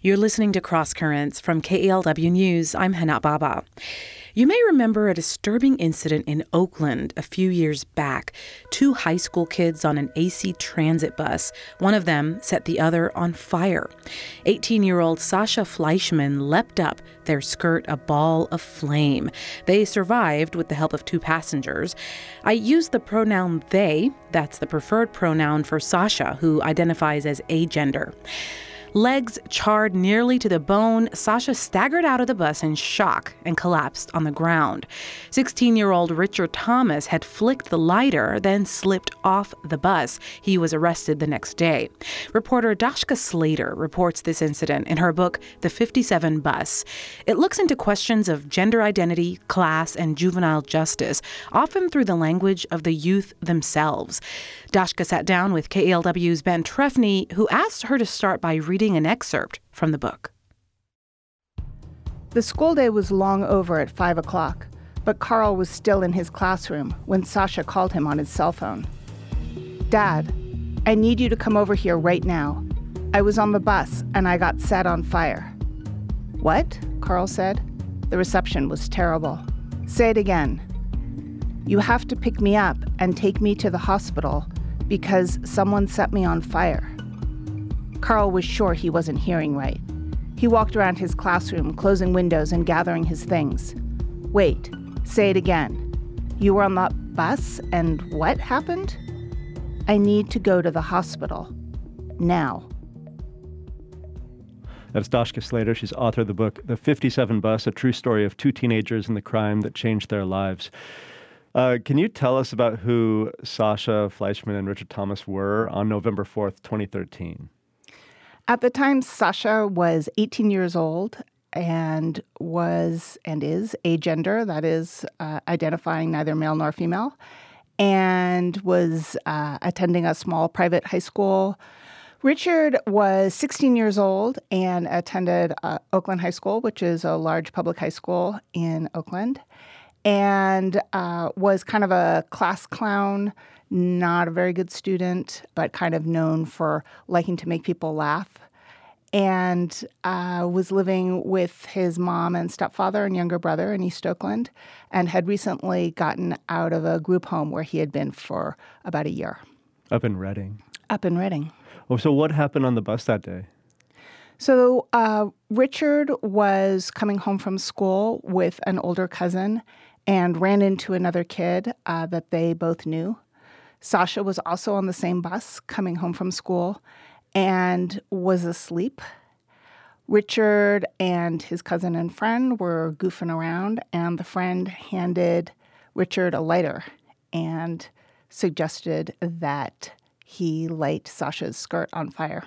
You're listening to Cross Currents from KALW News. I'm Hana Baba. You may remember a disturbing incident in Oakland a few years back. 2 high school kids on an AC transit bus. One of them set the other on fire. 18-year-old Sasha Fleischman leapt up, their skirt a ball of flame. They survived with the help of 2 passengers. I use the pronoun they. That's the preferred pronoun for Sasha, who identifies as agender. Legs charred nearly to the bone, Sasha staggered out of the bus in shock and collapsed on the ground. 16-year-old Richard Thomas had flicked the lighter, then slipped off the bus. He was arrested the next day. Reporter Dashka Slater reports this incident in her book, The 57 Bus. It looks into questions of gender identity, class, and juvenile justice, often through the language of the youth themselves. Dashka sat down with KALW's Ben Trefny, who asked her to start by reading an excerpt from the book. The school day was long over at 5 o'clock, but Carl was still in his classroom when Sasha called him on his cell phone. "Dad, I need you to come over here right now. I was on the bus and I got set on fire." "What?" Carl said. The reception was terrible. "Say it again." "You have to pick me up and take me to the hospital because someone set me on fire." Carl was sure he wasn't hearing right. He walked around his classroom, closing windows and gathering his things. "Wait, say it again. You were on that bus and what happened?" "I need to go to the hospital. Now." That's Dashka Slater. She's author of the book, The 57 Bus, a true story of 2 teenagers and the crime that changed their lives. Can you tell us about who Sasha Fleischman and Richard Thomas were on November 4th, 2013? At the time, Sasha was 18 years old and is agender, that is, identifying neither male nor female, and was attending a small private high school. Richard was 16 years old and attended Oakland High School, which is a large public high school in Oakland, and was kind of a class clown, not a very good student, but kind of known for liking to make people laugh, and was living with his mom and stepfather and younger brother in East Oakland, and had recently gotten out of a group home where he had been for about a year. Up in Redding. Up in Redding. Oh, so what happened on the bus that day? So Richard was coming home from school with an older cousin and ran into another kid that they both knew. Sasha was also on the same bus coming home from school and was asleep. Richard and his cousin and friend were goofing around, and the friend handed Richard a lighter and suggested that he light Sasha's skirt on fire.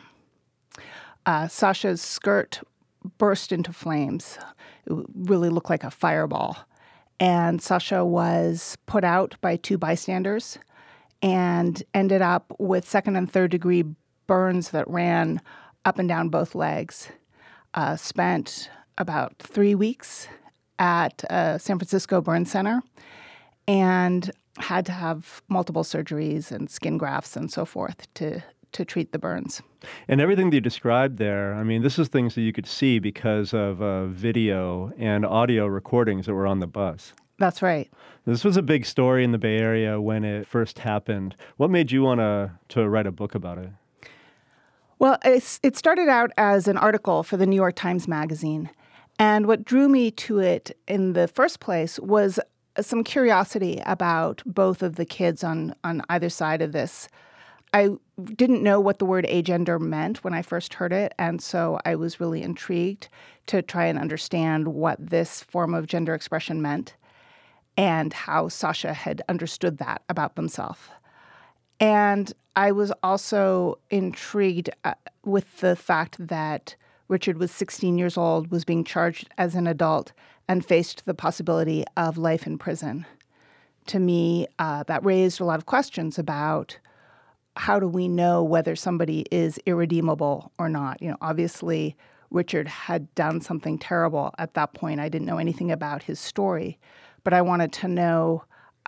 Sasha's skirt burst into flames. It really looked like a fireball. And Sasha was put out by 2 bystanders and ended up with 2nd and 3rd degree burns that ran up and down both legs. Spent about 3 weeks at San Francisco Burn Center and had to have multiple surgeries and skin grafts and so forth to treat the burns. And everything that you described there, I mean, this is things that you could see because of video and audio recordings that were on the bus. That's right. This was a big story in the Bay Area when it first happened. What made you want to write a book about it? Well, it started out as an article for the New York Times Magazine. And what drew me to it in the first place was some curiosity about both of the kids on either side of this. I didn't know what the word agender meant when I first heard it, and so I was really intrigued to try and understand what this form of gender expression meant and how Sasha had understood that about themselves. And I was also intrigued with the fact that Richard was 16 years old, was being charged as an adult, and faced the possibility of life in prison. To me, that raised a lot of questions about how do we know whether somebody is irredeemable or not? You know, obviously, Richard had done something terrible at that point. I didn't know anything about his story, but I wanted to know,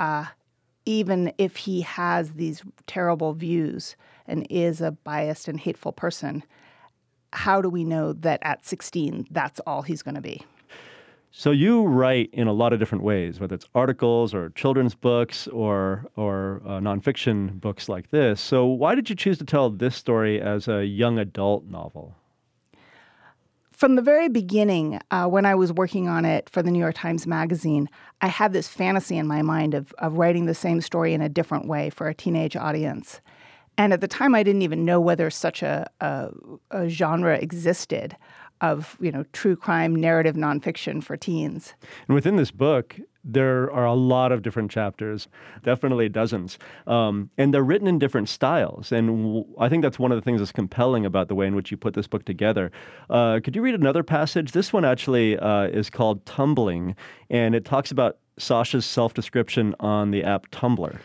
even if he has these terrible views and is a biased and hateful person, how do we know that at 16, that's all he's going to be? So you write in a lot of different ways, whether it's articles or children's books or nonfiction books like this. So why did you choose to tell this story as a young adult novel? From the very beginning, when I was working on it for the New York Times Magazine, I had this fantasy in my mind of writing the same story in a different way for a teenage audience. And at the time, I didn't even know whether such a genre existed of, true crime narrative nonfiction for teens. And within this book, there are a lot of different chapters, definitely dozens, and they're written in different styles. And I think that's one of the things that's compelling about the way in which you put this book together. Could you read another passage? This one actually is called Tumbling, and it talks about Sasha's self-description on the app Tumblr.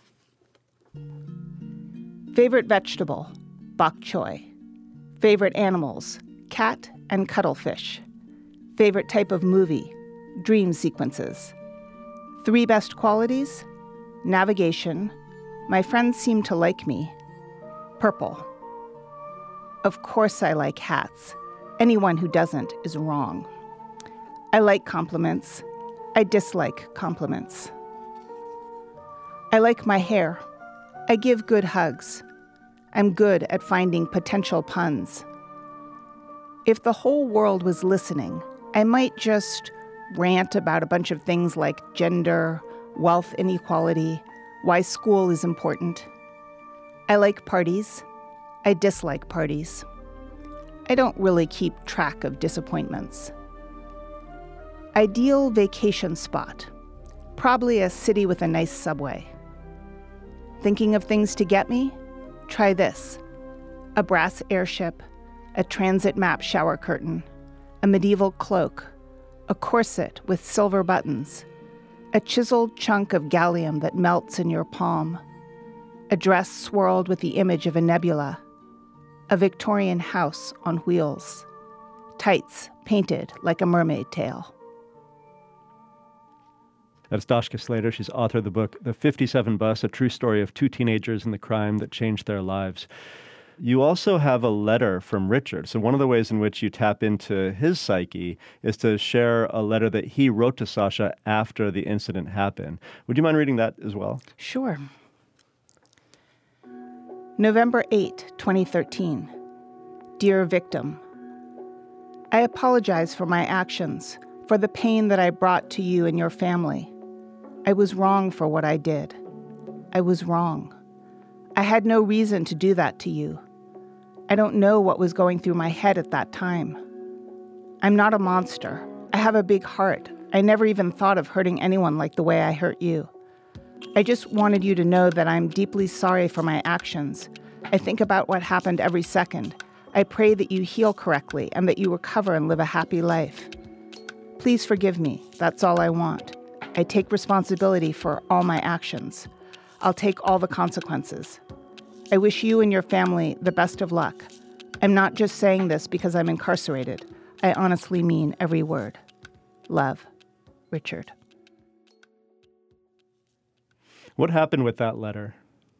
Favorite vegetable, bok choy. Favorite animals, cat and cuttlefish. Favorite type of movie, dream sequences. 3 best qualities, navigation. My friends seem to like me. Purple. Of course I like hats. Anyone who doesn't is wrong. I like compliments. I dislike compliments. I like my hair. I give good hugs. I'm good at finding potential puns. If the whole world was listening, I might just rant about a bunch of things like gender, wealth inequality, why school is important. I like parties. I dislike parties. I don't really keep track of disappointments. Ideal vacation spot. Probably a city with a nice subway. Thinking of things to get me? Try this. A brass airship, a transit map shower curtain, a medieval cloak, a corset with silver buttons, a chiseled chunk of gallium that melts in your palm, a dress swirled with the image of a nebula, a Victorian house on wheels, tights painted like a mermaid tail. That's Dashka Slater. She's author of the book, The 57 Bus, a true story of 2 teenagers and the crime that changed their lives. You also have a letter from Richard. So one of the ways in which you tap into his psyche is to share a letter that he wrote to Sasha after the incident happened. Would you mind reading that as well? Sure. November 8, 2013. Dear victim, I apologize for my actions, for the pain that I brought to you and your family. I was wrong for what I did. I was wrong. I had no reason to do that to you. I don't know what was going through my head at that time. I'm not a monster. I have a big heart. I never even thought of hurting anyone like the way I hurt you. I just wanted you to know that I'm deeply sorry for my actions. I think about what happened every second. I pray that you heal correctly and that you recover and live a happy life. Please forgive me. That's all I want. I take responsibility for all my actions. I'll take all the consequences. I wish you and your family the best of luck. I'm not just saying this because I'm incarcerated. I honestly mean every word. Love, Richard. What happened with that letter?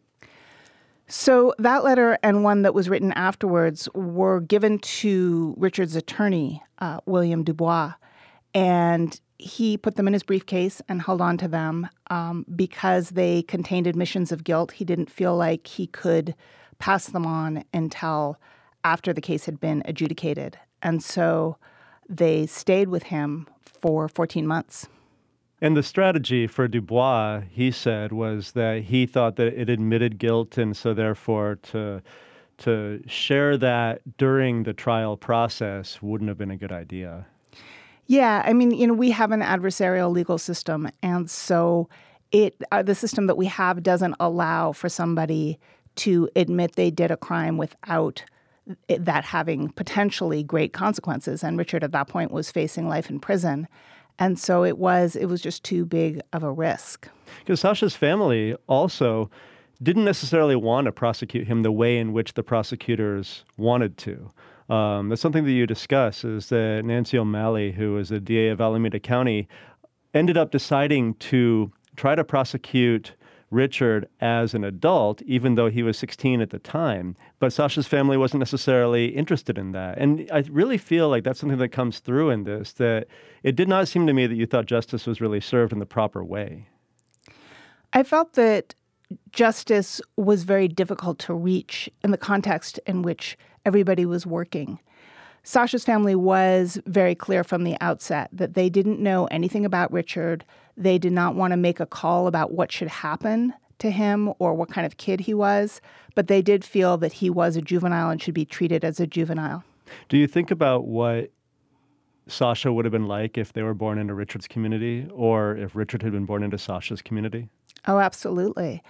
So that letter and one that was written afterwards were given to Richard's attorney, William Dubois, and he put them in his briefcase and held on to them because they contained admissions of guilt. He didn't feel like he could pass them on until after the case had been adjudicated. And so they stayed with him for 14 months. And the strategy for Dubois, he said, was that he thought that it admitted guilt, and so therefore to share that during the trial process wouldn't have been a good idea. Yeah, I mean, we have an adversarial legal system, and so the system that we have doesn't allow for somebody to admit they did a crime without that having potentially great consequences. And Richard at that point was facing life in prison. And so it was just too big of a risk. Because Sasha's family also didn't necessarily want to prosecute him the way in which the prosecutors wanted to. That's something that you discuss, is that Nancy O'Malley, who was the DA of Alameda County, ended up deciding to try to prosecute Richard as an adult, even though he was 16 at the time. But Sasha's family wasn't necessarily interested in that. And I really feel like that's something that comes through in this, that it did not seem to me that you thought justice was really served in the proper way. I felt that justice was very difficult to reach in the context in which everybody was working. Sasha's family was very clear from the outset that they didn't know anything about Richard. They did not want to make a call about what should happen to him or what kind of kid he was, but they did feel that he was a juvenile and should be treated as a juvenile. Do you think about what Sasha would have been like if they were born into Richard's community, or if Richard had been born into Sasha's community? Oh, absolutely.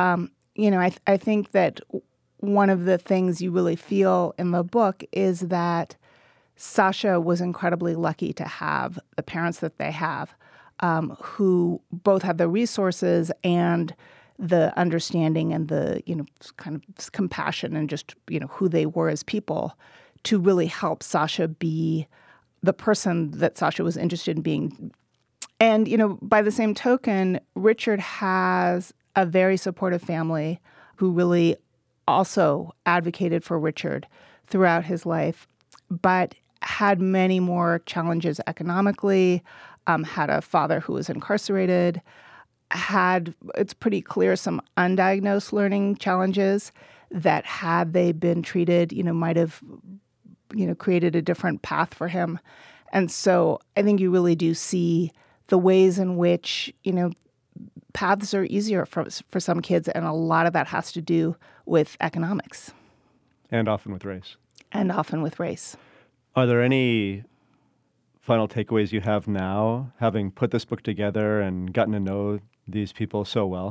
I think that one of the things you really feel in the book is that Sasha was incredibly lucky to have the parents that they have, who both have the resources and the understanding and the, kind of compassion and just, who they were as people to really help Sasha be the person that Sasha was interested in being. And, by the same token, Richard has a very supportive family who really also advocated for Richard throughout his life, but had many more challenges economically, had a father who was incarcerated, had, it's pretty clear, some undiagnosed learning challenges that had they been treated, might have, created a different path for him. And so I think you really do see the ways in which, paths are easier for some kids, and a lot of that has to do with economics. And often with race. And often with race. Are there any final takeaways you have now, having put this book together and gotten to know these people so well?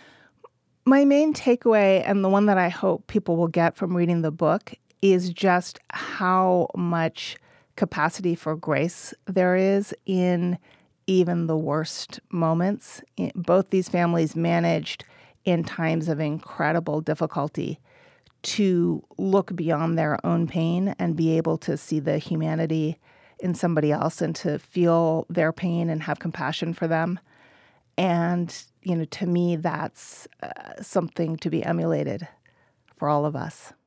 My main takeaway, and the one that I hope people will get from reading the book, is just how much capacity for grace there is in even the worst moments. Both these families managed in times of incredible difficulty to look beyond their own pain and be able to see the humanity in somebody else and to feel their pain and have compassion for them. And, to me, that's something to be emulated for all of us.